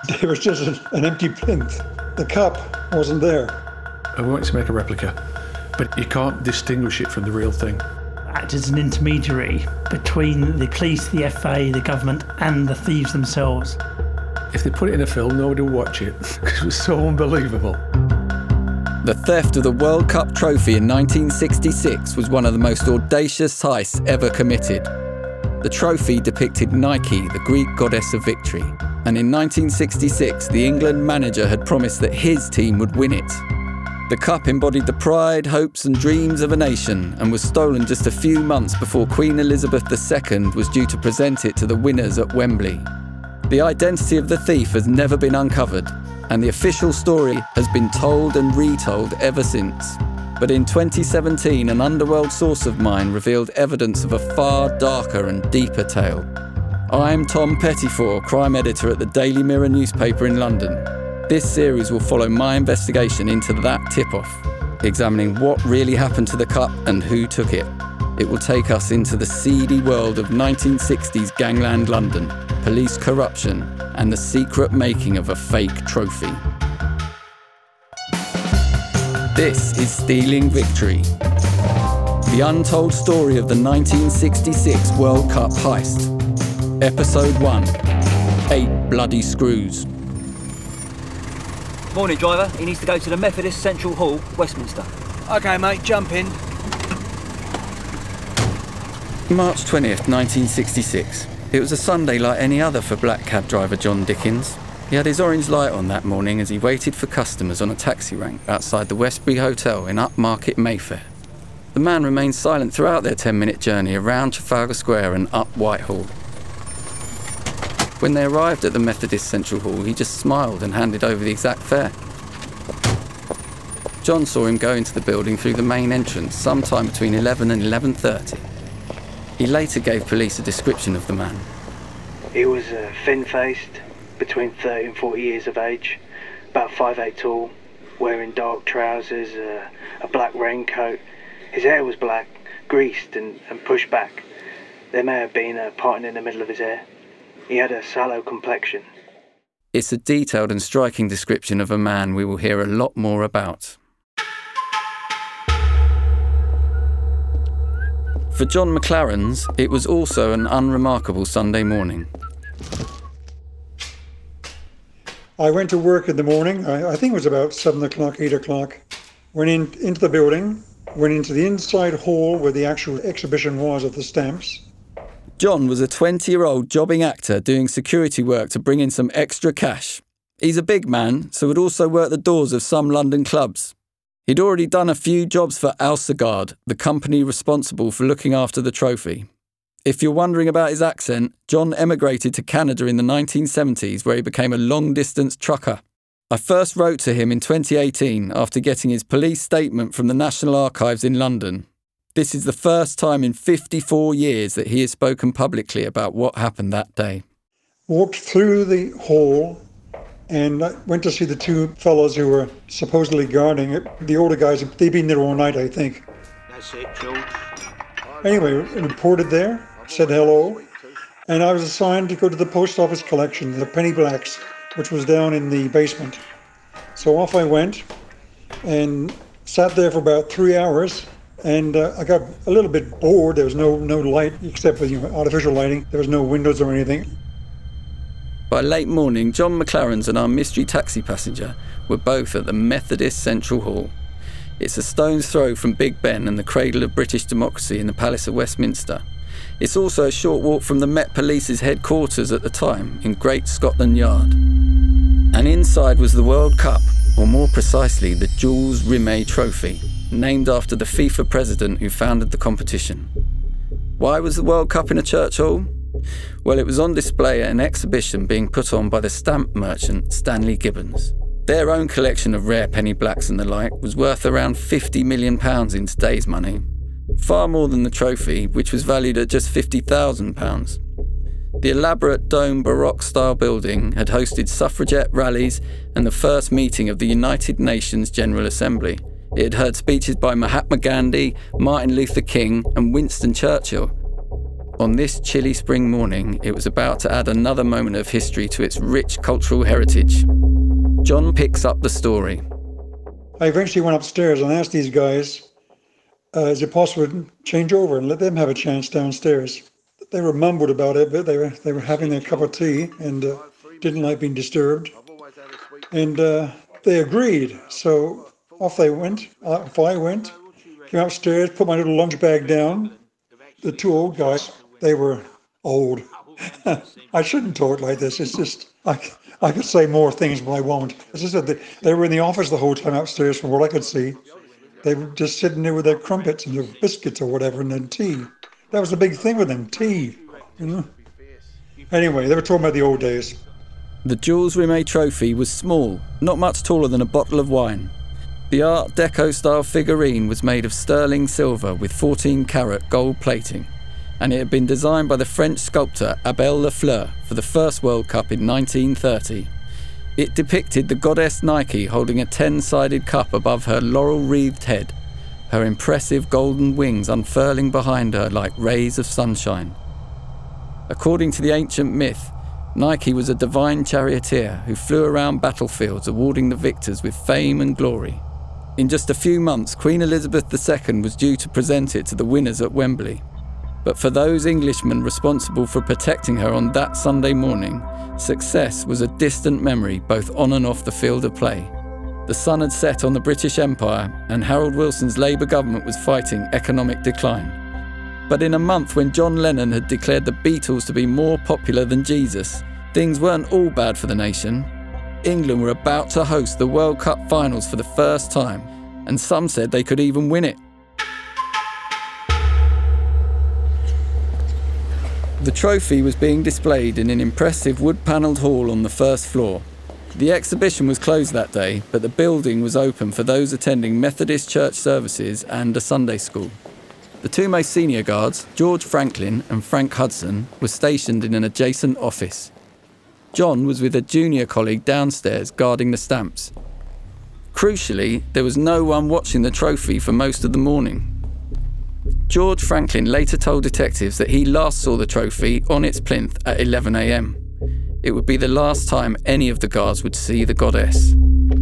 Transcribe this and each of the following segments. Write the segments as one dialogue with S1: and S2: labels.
S1: There was just an empty plinth. The cup wasn't there.
S2: I wanted to make a replica, but you can't distinguish it from the real thing.
S3: Act as an intermediary between the police, the FA, the government and the thieves themselves.
S2: If they put it in a film, nobody would watch it because it was so unbelievable.
S4: The theft of the World Cup trophy in 1966 was one of the most audacious heists ever committed. The trophy depicted Nike, the Greek goddess of victory, and in 1966 the England manager had promised that his team would win it. The cup embodied the pride, hopes and dreams of a nation and was stolen just a few months before Queen Elizabeth II was due to present it to the winners at Wembley. The identity of the thief has never been uncovered, and the official story has been told and retold ever since. But in 2017, an underworld source of mine revealed evidence of a far darker and deeper tale. I'm Tom Pettifor, crime editor at the Daily Mirror newspaper in London. This series will follow my investigation into that tip-off, examining what really happened to the cup and who took it. It will take us into the seedy world of 1960s gangland London, police corruption, and the secret making of a fake trophy. This is Stealing Victory, the untold story of the 1966 World Cup heist. Episode 1, 8 Bloody Screws.
S5: Morning, driver. He needs to go to the Methodist Central Hall, Westminster.
S6: OK, mate, jump in.
S4: March 20th, 1966. It was a Sunday like any other for black cab driver John Dickens. He had his orange light on that morning as he waited for customers on a taxi rank outside the Westbury Hotel in Upmarket Mayfair. The man remained silent throughout their 10-minute journey around Trafalgar Square and up Whitehall. When they arrived at the Methodist Central Hall, he just smiled and handed over the exact fare. John saw him go into the building through the main entrance sometime between 11 and 11:30. He later gave police a description of the man.
S7: He was thin-faced, between 30 and 40 years of age, about 5'8" tall, wearing dark trousers, a black raincoat. His hair was black, greased and pushed back. There may have been a parting in the middle of his hair. He had a sallow complexion.
S4: It's a detailed and striking description of a man we will hear a lot more about. For John McLaren's, it was also an unremarkable Sunday morning.
S1: I went to work in the morning. I think it was about 7 o'clock, 8 o'clock. Went into the building, went into the inside hall where the actual exhibition was of the stamps.
S4: John was a 20-year-old jobbing actor doing security work to bring in some extra cash. He's a big man, so would also work the doors of some London clubs. He'd already done a few jobs for Alsagard, the company responsible for looking after the trophy. If you're wondering about his accent, John emigrated to Canada in the 1970s where he became a long-distance trucker. I first wrote to him in 2018 after getting his police statement from the National Archives in London. This is the first time in 54 years that he has spoken publicly about what happened that day.
S1: Walked through the hall and I went to see the two fellows who were supposedly guarding it. The older guys, they'd been there all night, I think.
S6: That's it, George.
S1: Anyway, reported there, said hello, and I was assigned to go to the post office collection, the Penny Blacks, which was down in the basement. So off I went and sat there for about 3 hours, and I got a little bit bored. There was no light except for artificial lighting. There was no windows or anything.
S4: By late morning, John McLaren's and our mystery taxi passenger were both at the Methodist Central Hall. It's a stone's throw from Big Ben and the cradle of British democracy in the Palace of Westminster. It's also a short walk from the Met Police's headquarters at the time in Great Scotland Yard. And inside was the World Cup, or more precisely the Jules Rimet Trophy, named after the FIFA president who founded the competition. Why was the World Cup in a church hall? Well, it was on display at an exhibition being put on by the stamp merchant Stanley Gibbons. Their own collection of rare penny blacks and the like was worth around £50 million in today's money. Far more than the trophy, which was valued at just £50,000. The elaborate dome Baroque-style building had hosted suffragette rallies and the first meeting of the United Nations General Assembly. It had heard speeches by Mahatma Gandhi, Martin Luther King and Winston Churchill. On this chilly spring morning, it was about to add another moment of history to its rich cultural heritage. John picks up the story.
S1: I eventually went upstairs and asked these guys, is it possible to change over and let them have a chance downstairs? They were mumbled about it, but they were having their cup of tea and didn't like being disturbed. And they agreed. So off they went. Off I went, came upstairs, put my little lunch bag down. The two old guys, they were old. I shouldn't talk like this. It's just, I could say more things, but I won't. As I said, they were in the office the whole time upstairs from what I could see. They were just sitting there with their crumpets and their biscuits or whatever, and then tea. That was the big thing with them, tea, you know. Anyway, they were talking about the old days.
S4: The Jules Rimet trophy was small, not much taller than a bottle of wine. The Art Deco-style figurine was made of sterling silver with 14-carat gold plating, and it had been designed by the French sculptor Abel Lafleur for the first World Cup in 1930. It depicted the goddess Nike holding a 10-sided cup above her laurel-wreathed head, her impressive golden wings unfurling behind her like rays of sunshine. According to the ancient myth, Nike was a divine charioteer who flew around battlefields awarding the victors with fame and glory. In just a few months, Queen Elizabeth II was due to present it to the winners at Wembley. But for those Englishmen responsible for protecting her on that Sunday morning, success was a distant memory both on and off the field of play. The sun had set on the British Empire and Harold Wilson's Labour government was fighting economic decline. But in a month when John Lennon had declared the Beatles to be more popular than Jesus, things weren't all bad for the nation. England were about to host the World Cup finals for the first time, and some said they could even win it. The trophy was being displayed in an impressive wood-panelled hall on the first floor. The exhibition was closed that day, but the building was open for those attending Methodist church services and a Sunday school. The two most senior guards, George Franklin and Frank Hudson, were stationed in an adjacent office. John was with a junior colleague downstairs guarding the stamps. Crucially, there was no one watching the trophy for most of the morning. George Franklin later told detectives that he last saw the trophy on its plinth at 11 a.m. It would be the last time any of the guards would see the goddess.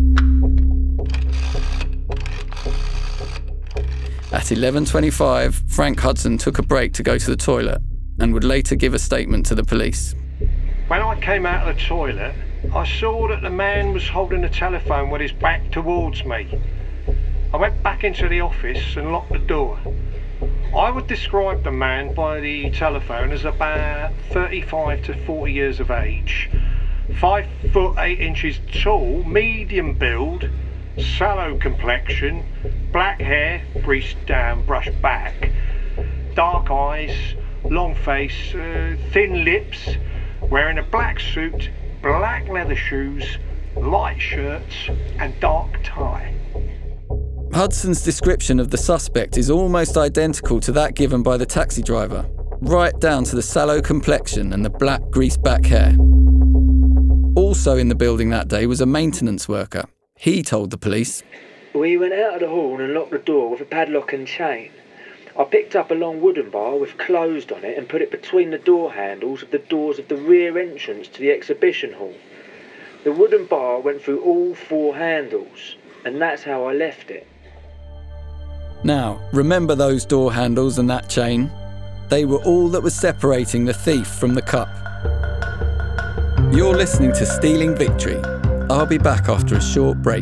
S4: At 11:25, Frank Hudson took a break to go to the toilet and would later give a statement to the police.
S8: When I came out of the toilet, I saw that the man was holding the telephone with his back towards me. I went back into the office and locked the door. I would describe the man by the telephone as about 35 to 40 years of age, 5 foot 8 inches tall, medium build, sallow complexion, black hair, greased down, brushed back, dark eyes, long face, thin lips, wearing a black suit, black leather shoes, light shirts and dark tie.
S4: Hudson's description of the suspect is almost identical to that given by the taxi driver, right down to the sallow complexion and the black greased back hair. Also in the building that day was a maintenance worker. He told the police,
S7: We went out of the hall and locked the door with a padlock and chain. I picked up a long wooden bar with closed on it and put it between the door handles of the doors of the rear entrance to the exhibition hall. The wooden bar went through all 4 handles, and that's how I left it.
S4: Now, remember those door handles and that chain? They were all that was separating the thief from the cup. You're listening to Stealing Victory. I'll be back after a short break.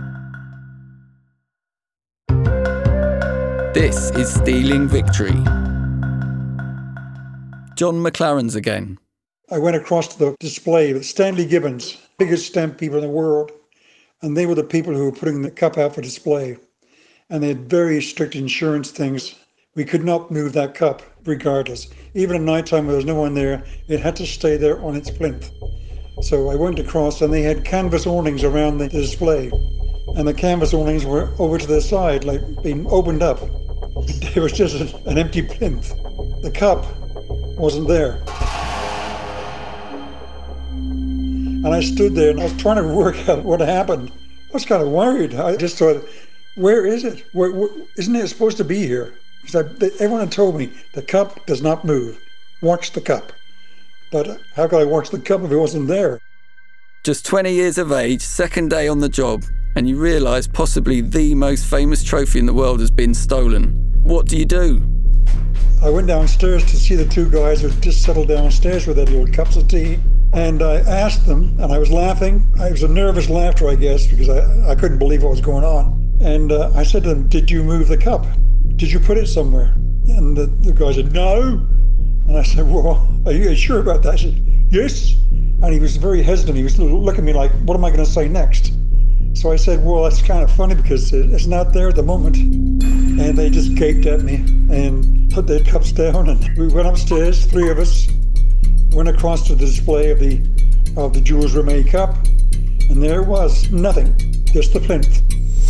S4: This is Stealing Victory. John McLaren's again.
S1: I went across to the display with Stanley Gibbons, biggest stamp people in the world, and they were the people who were putting the cup out for display. And they had very strict insurance things. We could not move that cup regardless. Even at night time when there was no one there, it had to stay there on its plinth. So I went across and they had canvas awnings around the display. And the canvas awnings were over to the side, like being opened up. It was just an empty plinth. The cup wasn't there. And I stood there and I was trying to work out what happened. I was kind of worried. I just thought, where is it? Where, isn't it supposed to be here? Because everyone had told me the cup does not move. watch the cup. But how could I watch the cup if it wasn't there?
S4: Just 20 years of age, second day on the job, and you realise possibly the most famous trophy in the world has been stolen. What do you do?
S1: I went downstairs to see the two guys who had just settled downstairs with their little cups of tea. And I asked them, and I was laughing. It was a nervous laughter, I guess, because I couldn't believe what was going on. And I said to them, did you move the cup? Did you put it somewhere? And the guy said, no. And I said, well, are you sure about that? I said, yes. And he was very hesitant. He was looking at me like, what am I going to say next? So I said, well, that's kind of funny because it's not there at the moment. And they just gaped at me and put their cups down. And we went upstairs, three of us, went across to the display of the Jules Rimet cup. And there it was, nothing, just the plinth.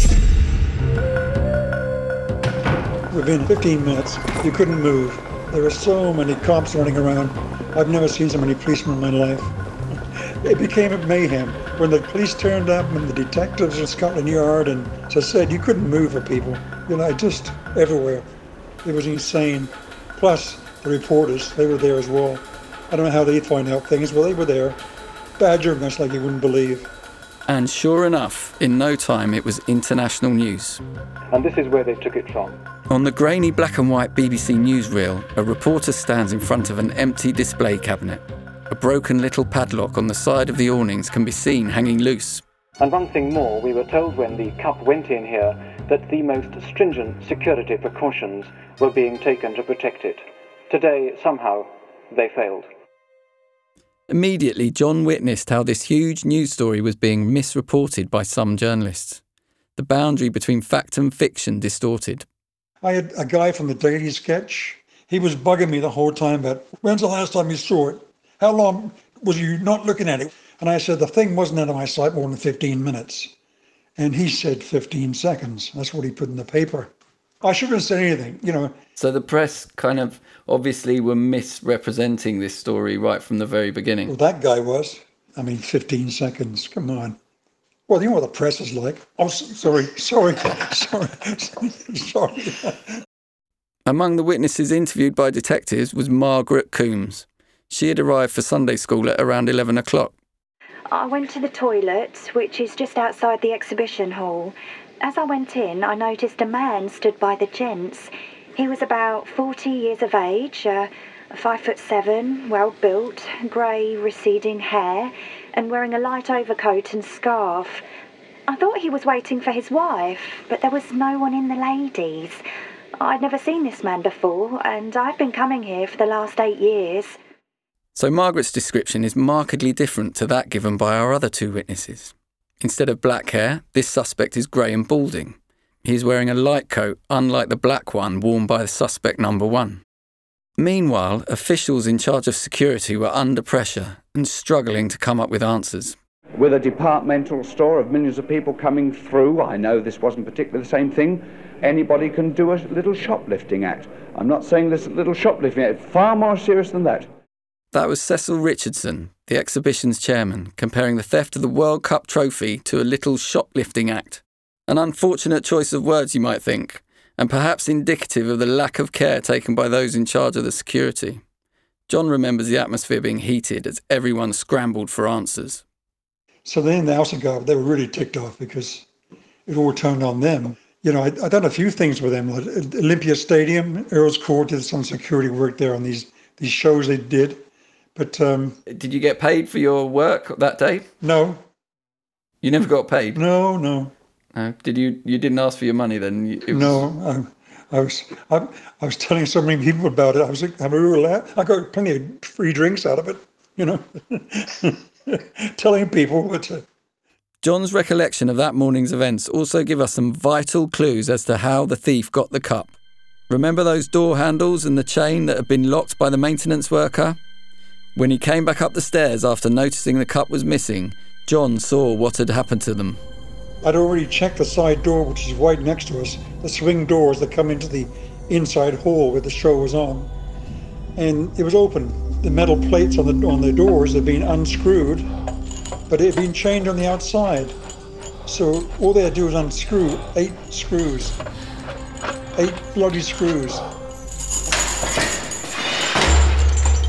S1: Within 15 minutes, you couldn't move. There were so many cops running around. I've never seen so many policemen in my life. It became a mayhem. When the police turned up and the detectives in Scotland Yard, and as I said, you couldn't move for people. Just everywhere. It was insane. Plus, the reporters, they were there as well. I don't know how they find out things, but they were there, badgering us like you wouldn't believe.
S4: And sure enough, in no time it was international news.
S7: And this is where they took it from.
S4: On the grainy black and white BBC newsreel, a reporter stands in front of an empty display cabinet. A broken little padlock on the side of the awnings can be seen hanging loose.
S7: And one thing more, we were told when the cup went in here that the most stringent security precautions were being taken to protect it. Today, somehow, they failed.
S4: Immediately, John witnessed how this huge news story was being misreported by some journalists. The boundary between fact and fiction distorted.
S1: I had a guy from the Daily Sketch. He was bugging me the whole time about, when's the last time you saw it? How long was you not looking at it? And I said, the thing wasn't out of my sight more than 15 minutes. And he said 15 seconds. That's what he put in the paper. I shouldn't have said anything,
S4: So the press kind of obviously were misrepresenting this story right from the very beginning.
S1: Well, that guy was. 15 seconds, come on. Well, you know what the press is like. Oh, sorry.
S4: Among the witnesses interviewed by detectives was Margaret Coombs. She had arrived for Sunday school at around 11 o'clock.
S9: I went to the toilet, which is just outside the exhibition hall. As I went in, I noticed a man stood by the gents. He was about 40 years of age, 5'7", well-built, grey receding hair, and wearing a light overcoat and scarf. I thought he was waiting for his wife, but there was no one in the ladies. I'd never seen this man before, and I've been coming here for the last 8 years.
S4: So Margaret's description is markedly different to that given by our other two witnesses. Instead of black hair, this suspect is grey and balding. He's wearing a light coat, unlike the black one worn by the suspect number one. Meanwhile, officials in charge of security were under pressure and struggling to come up with answers.
S10: With a departmental store of millions of people coming through, I know this wasn't particularly the same thing, anybody can do a little shoplifting act. I'm not saying this little shoplifting act, far more serious than that.
S4: That was Cecil Richardson, the exhibition's chairman, comparing the theft of the World Cup trophy to a little shoplifting act. An unfortunate choice of words, you might think, and perhaps indicative of the lack of care taken by those in charge of the security. John remembers the atmosphere being heated as everyone scrambled for answers.
S1: So then the House of God, they were really ticked off because it all turned on them. I'd done a few things with them, like Olympia Stadium, Earl's Court, did some security work there on these shows they did. But
S4: did you get paid for your work that day?
S1: No.
S4: You never got paid?
S1: No.
S4: Did you? You didn't ask for your money then?
S1: No. I was telling so many people about it. I was having a real laugh. I got plenty of free drinks out of it. Telling people what.
S4: John's recollection of that morning's events also give us some vital clues as to how the thief got the cup. Remember those door handles and the chain that had been locked by the maintenance worker? When he came back up the stairs after noticing the cup was missing, John saw what had happened to them.
S1: I'd already checked the side door, which is right next to us, the swing doors that come into the inside hall where the show was on. And it was open. The metal plates on the doors had been unscrewed, but it had been chained on the outside. So all they had to do was unscrew 8 screws. 8 bloody screws.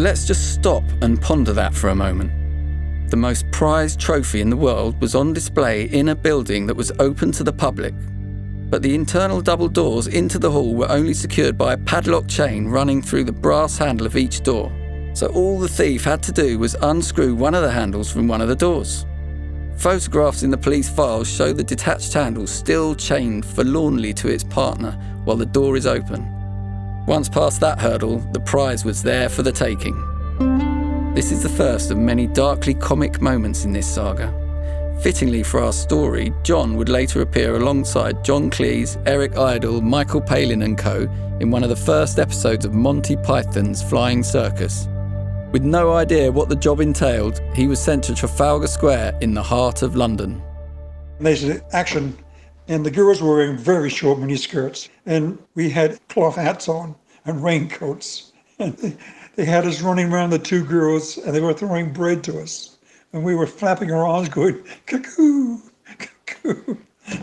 S4: let's just stop and ponder that for a moment. The most prized trophy in the world was on display in a building that was open to the public, but the internal double doors into the hall were only secured by a padlock chain running through the brass handle of each door. So all the thief had to do was unscrew one of the handles from one of the doors. Photographs in the police files show the detached handle still chained forlornly to its partner while the door is open. Once past that hurdle, the prize was there for the taking. This is the first of many darkly comic moments in this saga. Fittingly for our story, John would later appear alongside John Cleese, Eric Idle, Michael Palin and co. in one of the first episodes of Monty Python's Flying Circus. With no idea what the job entailed, he was sent to Trafalgar Square in the heart of London.
S1: They said, action, and the girls were wearing very short miniskirts, and we had cloth hats on and raincoats, and they had us running around, the two girls, and they were throwing bread to us, and we were flapping our arms going, cuckoo, cuckoo.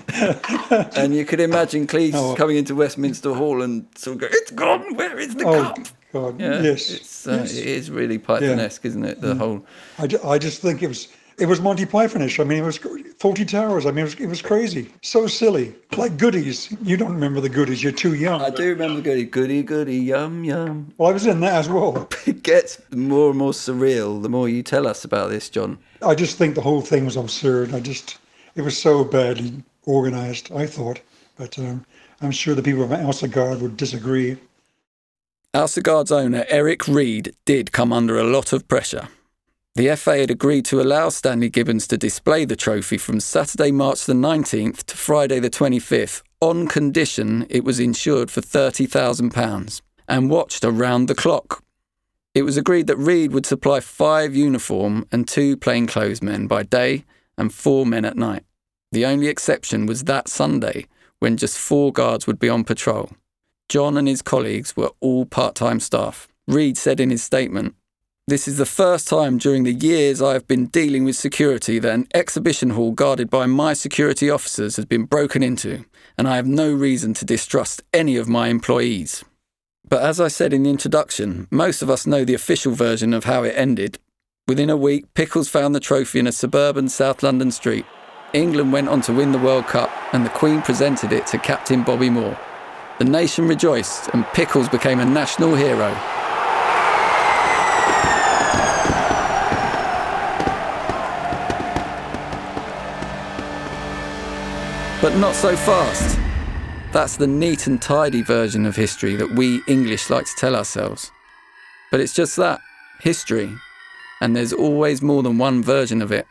S4: And you could imagine Cleese coming into Westminster Hall and sort of going, "It's gone, where is the cup?"
S1: God,
S4: yeah,
S1: yes,
S4: yes. It is really Python-esque, isn't it? The whole.
S1: I just think it was Monty Pythonish. I mean, it was Fawlty Towers. I mean, it was crazy, so silly, like Goodies. You don't remember the Goodies? You're too young.
S4: I do remember Goody, goody, yum, yum.
S1: Well, I was in that as well.
S4: It gets more and more surreal the more you tell us about this, John.
S1: I just think the whole thing was absurd. It was so badly organised, I thought. But I'm sure the people of Alsaguard would disagree.
S4: Alsaguard's owner, Eric Reed, did come under a lot of pressure. The FA had agreed to allow Stanley Gibbons to display the trophy from Saturday, March the 19th to Friday the 25th, on condition it was insured for £30,000 and watched around the clock. It was agreed that Reed would supply 5 uniform and 2 plainclothesmen by day and 4 men at night. The only exception was that Sunday, when just 4 guards would be on patrol. John and his colleagues were all part-time staff. Reed said in his statement, "This is the first time during the years I have been dealing with security that an exhibition hall guarded by my security officers has been broken into, and I have no reason to distrust any of my employees." But as I said in the introduction, most of us know the official version of how it ended. Within a week, Pickles found the trophy in a suburban South London street. England went on to win the World Cup, and the Queen presented it to Captain Bobby Moore. The nation rejoiced, and Pickles became a national hero. But not so fast. That's the neat and tidy version of history that we English like to tell ourselves. But it's just that, history, and there's always more than one version of it.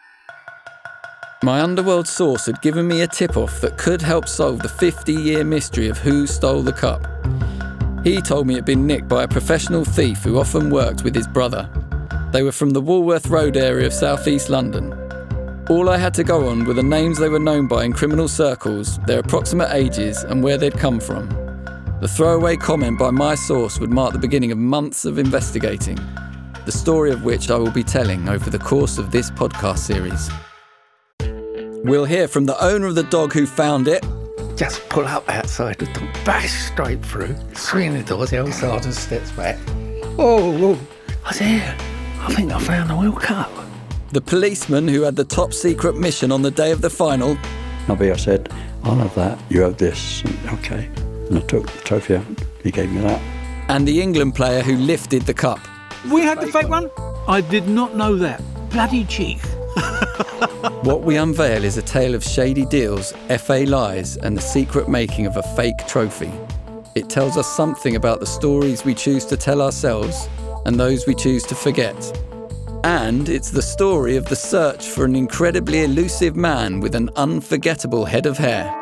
S4: My underworld source had given me a tip-off that could help solve the 50-year mystery of who stole the cup. He told me it had been nicked by a professional thief who often worked with his brother. They were from the Walworth Road area of southeast London. All I had to go on were the names they were known by in criminal circles, their approximate ages and where they'd come from. The throwaway comment by my source would mark the beginning of months of investigating, the story of which I will be telling over the course of this podcast series. We'll hear from the owner of the dog who found it.
S2: Just pull up outside the door, bash straight through, swing the doors, the old sergeant steps back. Oh, I said, "Here, I think I found the World Cup."
S4: The policeman who had the top secret mission on the day of the final.
S11: I said, "I'll have that, you have this." And, okay. And I took the trophy out, he gave me that.
S4: And the England player who lifted the cup.
S6: We had the fake one? I did not know that. Bloody cheek.
S4: What we unveil is a tale of shady deals, FA lies, and the secret making of a fake trophy. It tells us something about the stories we choose to tell ourselves and those we choose to forget. And it's the story of the search for an incredibly elusive man with an unforgettable head of hair.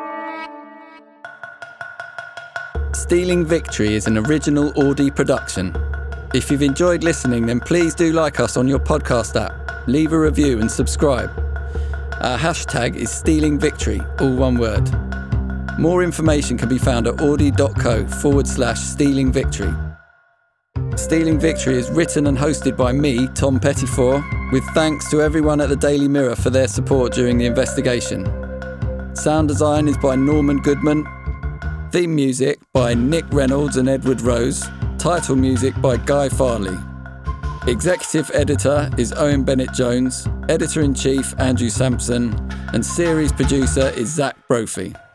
S4: Stealing Victory is an original Audi production. If you've enjoyed listening, then please do like us on your podcast app, leave a review and subscribe. Our hashtag is Stealing Victory, all one word. More information can be found at audi.co/Stealing Victory. Stealing Victory is written and hosted by me, Tom Pettifor, with thanks to everyone at the Daily Mirror for their support during the investigation. Sound design is by Norman Goodman. Theme music by Nick Reynolds and Edward Rose. Title music by Guy Farley. Executive editor is Owen Bennett-Jones, editor-in-chief Andrew Sampson, and series producer is Zach Brophy.